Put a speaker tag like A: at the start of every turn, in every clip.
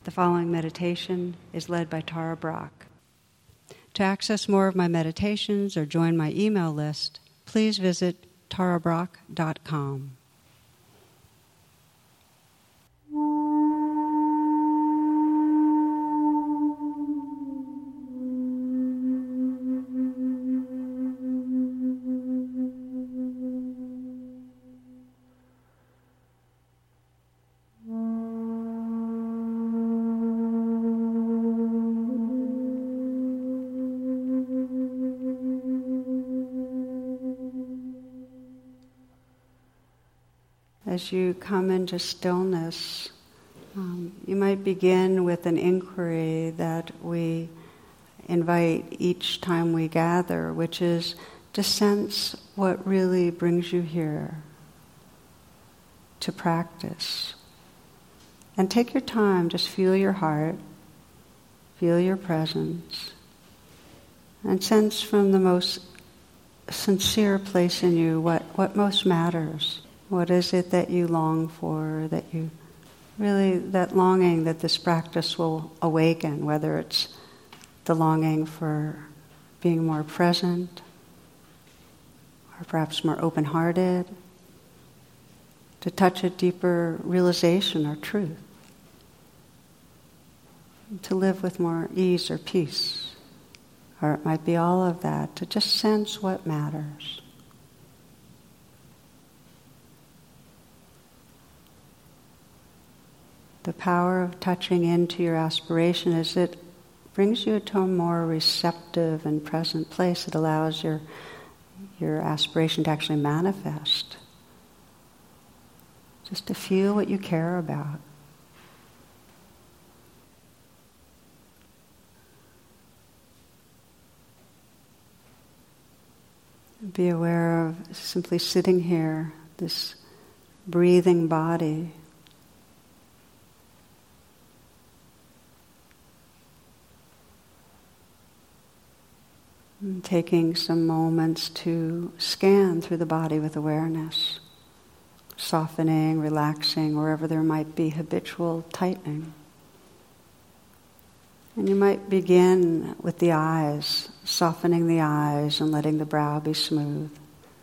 A: The following meditation is led by Tara Brach. To access more of my meditations or join my email list, please visit tarabrach.com. As you come into stillness, you might begin with an inquiry that we invite each time we gather, which is to sense what really brings you here to practice. And take your time, just feel your heart, feel your presence, and sense from the most sincere place in you what most matters. What is it that you long for, that longing that this practice will awaken, whether it's the longing for being more present, or perhaps more open-hearted, to touch a deeper realization or truth, to live with more ease or peace, or it might be all of that, to just sense what matters. The power of touching into your aspiration is it brings you to a more receptive and present place. It allows your aspiration to actually manifest. Just to feel what you care about. Be aware of simply sitting here, this breathing body. And taking some moments to scan through the body with awareness, softening, relaxing, wherever there might be habitual tightening. And you might begin with the eyes, softening the eyes and letting the brow be smooth.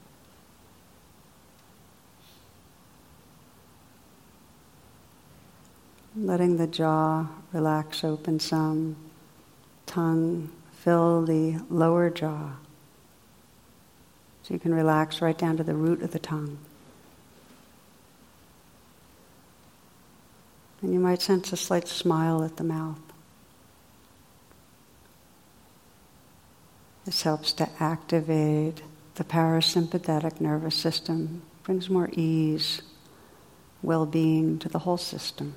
A: Letting the jaw relax open some, tongue fill the lower jaw. So you can relax right down to the root of the tongue. And you might sense a slight smile at the mouth. This helps to activate the parasympathetic nervous system, brings more ease, well-being to the whole system.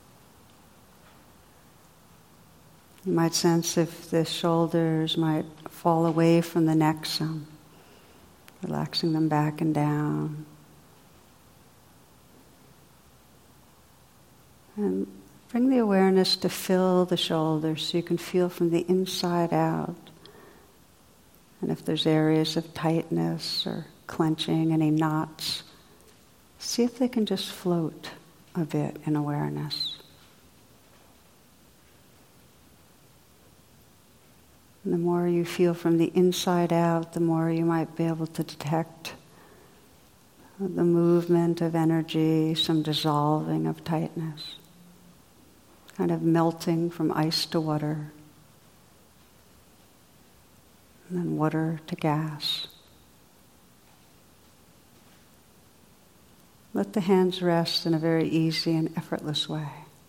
A: You might sense if the shoulders might fall away from the neck some, relaxing them back and down. And bring the awareness to fill the shoulders so you can feel from the inside out. And if there's areas of tightness or clenching, any knots, see if they can just float a bit in awareness. And the more you feel from the inside out, the more you might be able to detect the movement of energy, some dissolving of tightness, kind of melting from ice to water, and then water to gas. Let the hands rest in a very easy and effortless way.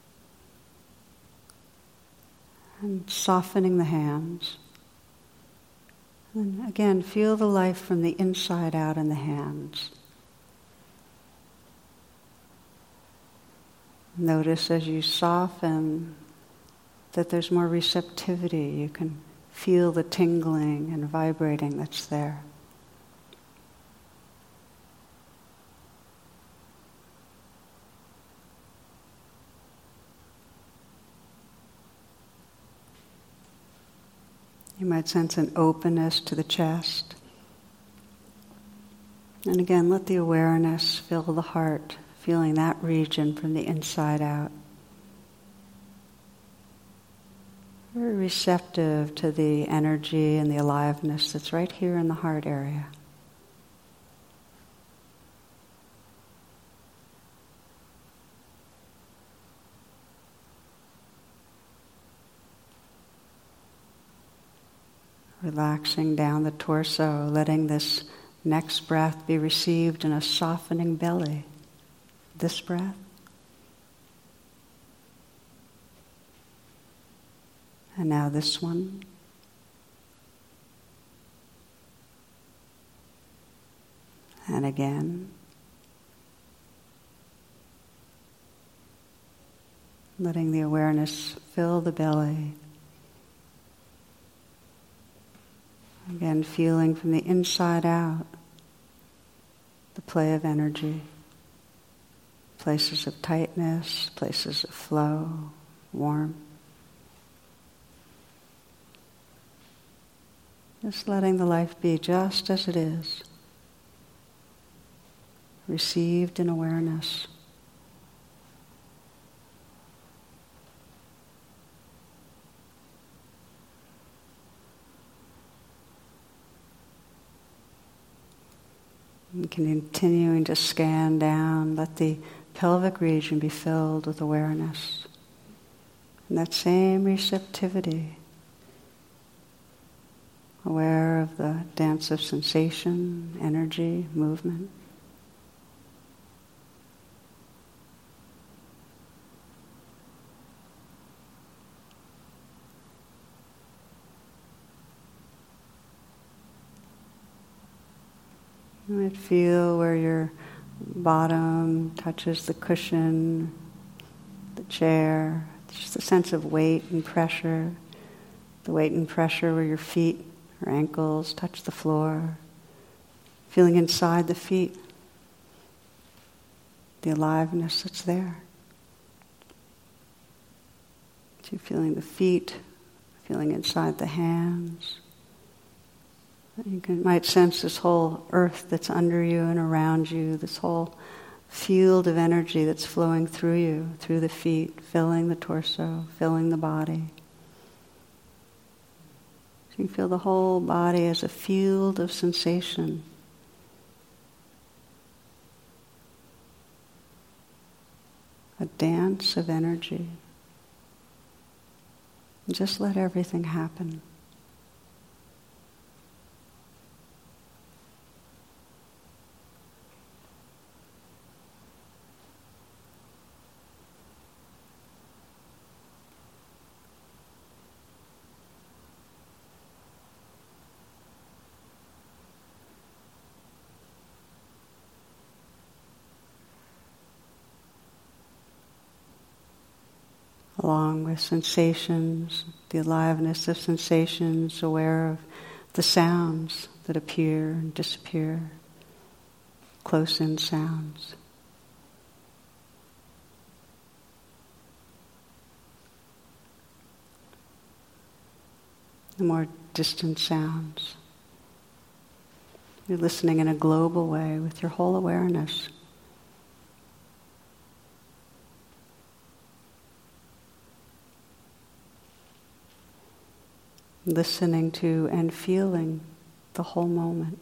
A: And softening the hands. And again, feel the life from the inside out in the hands. Notice as you soften that there's more receptivity. You can feel the tingling and vibrating that's there. You might sense an openness to the chest. And again, let the awareness fill the heart, feeling that region from the inside out. Very receptive to the energy and the aliveness that's right here in the heart area. Relaxing down the torso, letting this next breath be received in a softening belly. This breath. And now this one. And again. Letting the awareness fill the belly. Again, feeling from the inside out the play of energy, places of tightness, places of flow, warmth. Just letting the life be just as it is, received in awareness. And continuing to scan down, let the pelvic region be filled with awareness. And that same receptivity, aware of the dance of sensation, energy, movement. You might feel where your bottom touches the cushion, the chair, just a sense of weight and pressure, the weight and pressure where your feet or ankles touch the floor, feeling inside the feet, the aliveness that's there. So feeling the feet, feeling inside the hands. You might sense this whole earth that's under you and around you, this whole field of energy that's flowing through you, through the feet, filling the torso, filling the body. So you feel the whole body as a field of sensation. A dance of energy. And just let everything happen. Along with sensations, the aliveness of sensations, aware of the sounds that appear and disappear, close-in sounds. The more distant sounds. You're listening in a global way with your whole awareness. Listening to and feeling the whole moment.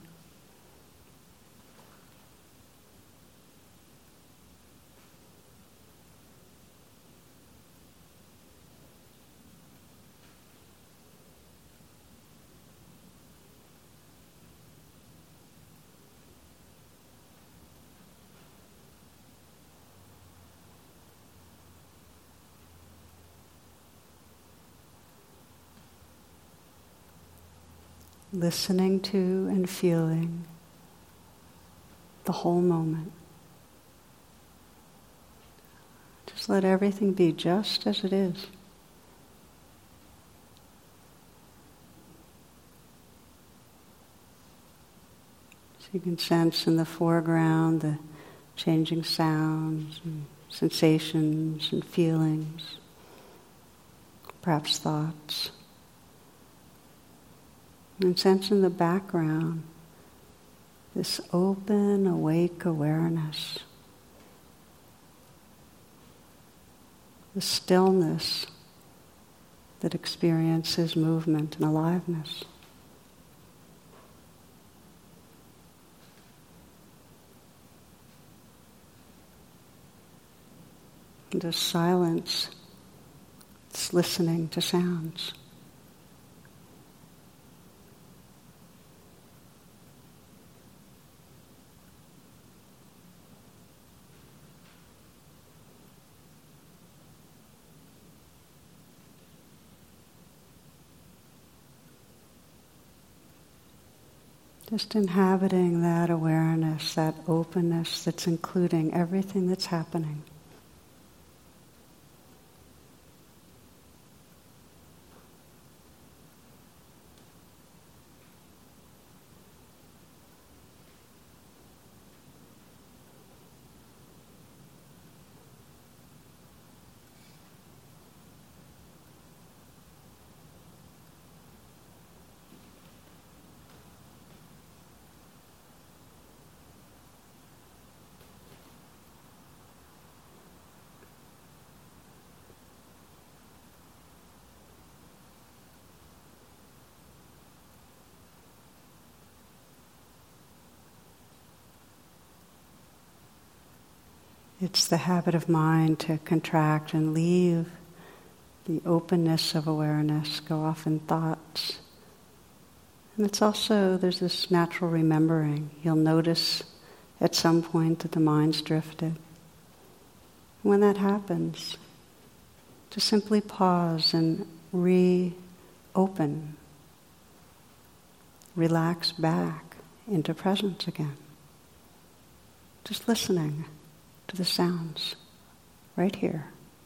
A: Listening to and feeling the whole moment. Just let everything be just as it is. So you can sense in the foreground the changing sounds and sensations and feelings, perhaps thoughts. And sense in the background this open, awake awareness, the stillness that experiences movement and aliveness. And just silence, it's listening to sounds. Just inhabiting that awareness, that openness that's including everything that's happening. It's the habit of mind to contract and leave the openness of awareness, go off in thoughts. And it's also, there's this natural remembering. You'll notice at some point that the mind's drifted. When that happens, to simply pause and reopen, relax back into presence again. Just listening to the sounds right here.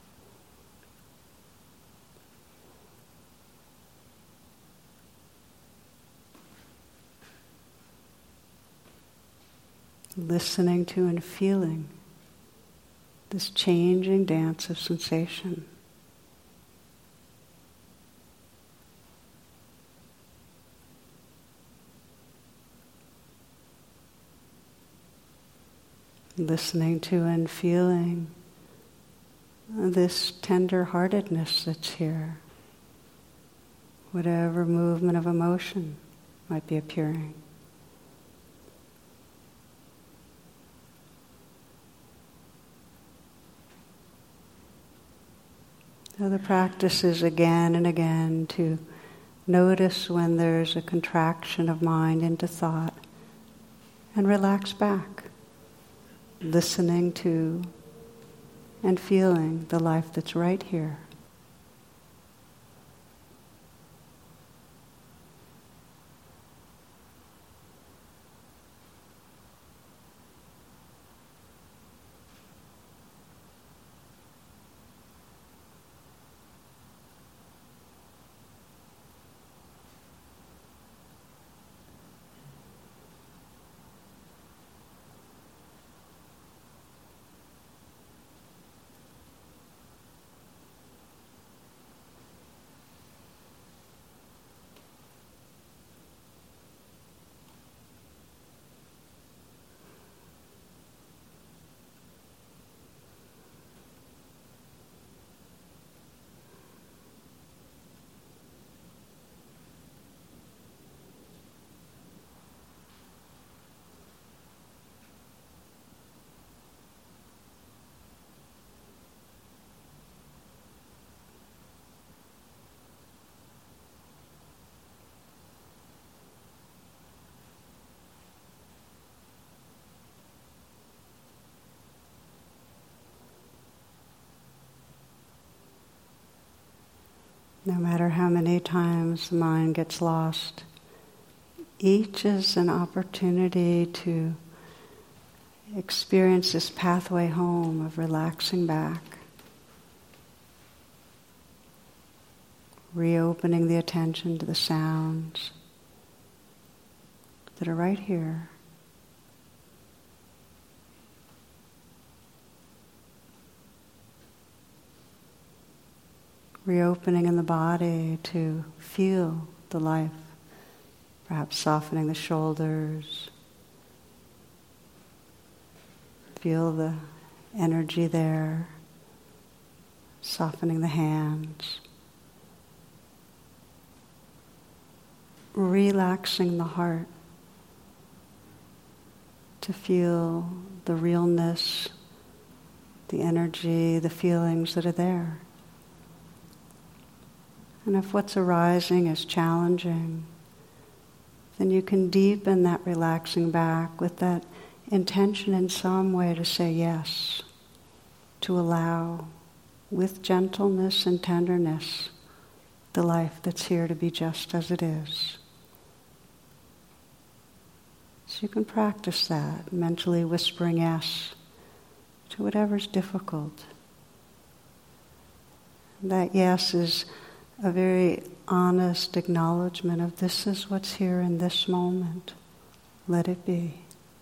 A: Listening to and feeling this changing dance of sensation. Listening to and feeling this tender-heartedness that's here. Whatever movement of emotion might be appearing. So the practice is again and again to notice when there's a contraction of mind into thought and relax back. Listening to and feeling the life that's right here. No matter how many times the mind gets lost, each is an opportunity to experience this pathway home of relaxing back, reopening the attention to the sounds that are right here. Reopening in the body to feel the life, perhaps softening the shoulders, feel the energy there, softening the hands. relaxing the heart to feel the realness, the energy, the feelings that are there. And if what's arising is challenging, then you can deepen that relaxing back with that intention in some way to say yes, to allow with gentleness and tenderness the life that's here to be just as it is. So you can practice that, mentally whispering yes to whatever's difficult. That yes is a very honest acknowledgement of this is what's here in this moment. Let it be.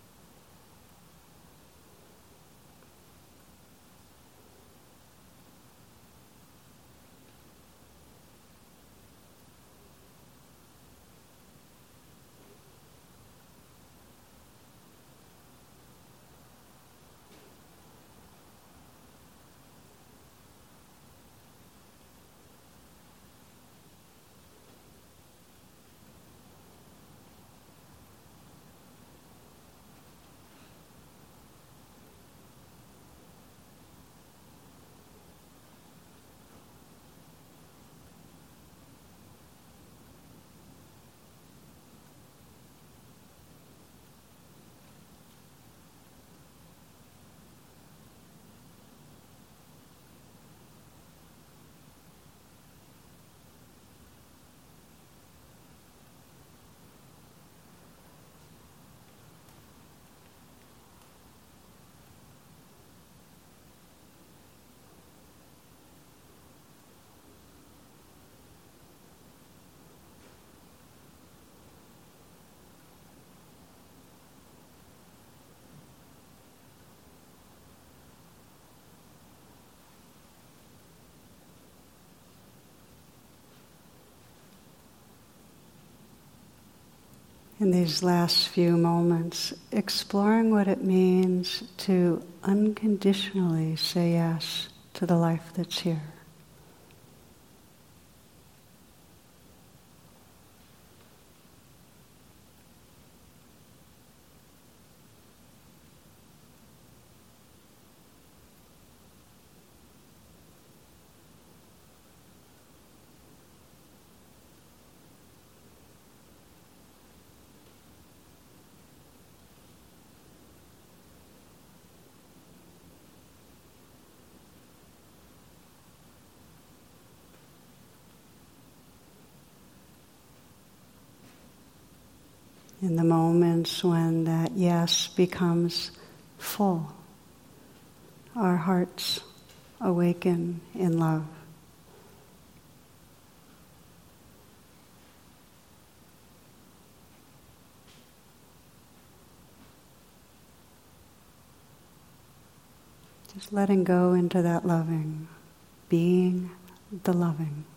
A: In these last few moments, exploring what it means to unconditionally say yes to the life that's here. In the moments when that yes becomes full, our hearts awaken in love. Just letting go into that loving, being the loving.